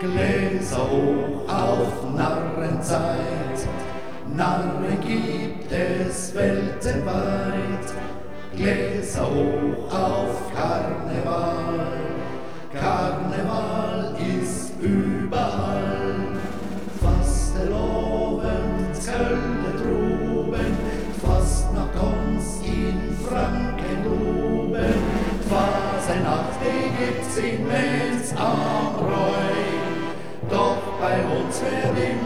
Gläser hoch auf Narrenzeit, Narren gibt es weltweit. Gläser hoch auf Karneval, Karneval ist überall. Fastelovend, Köln droben, Fastnacht uns in Franken oben. Fasenacht, die gibt's in Metz am Rhein, doch bei uns wird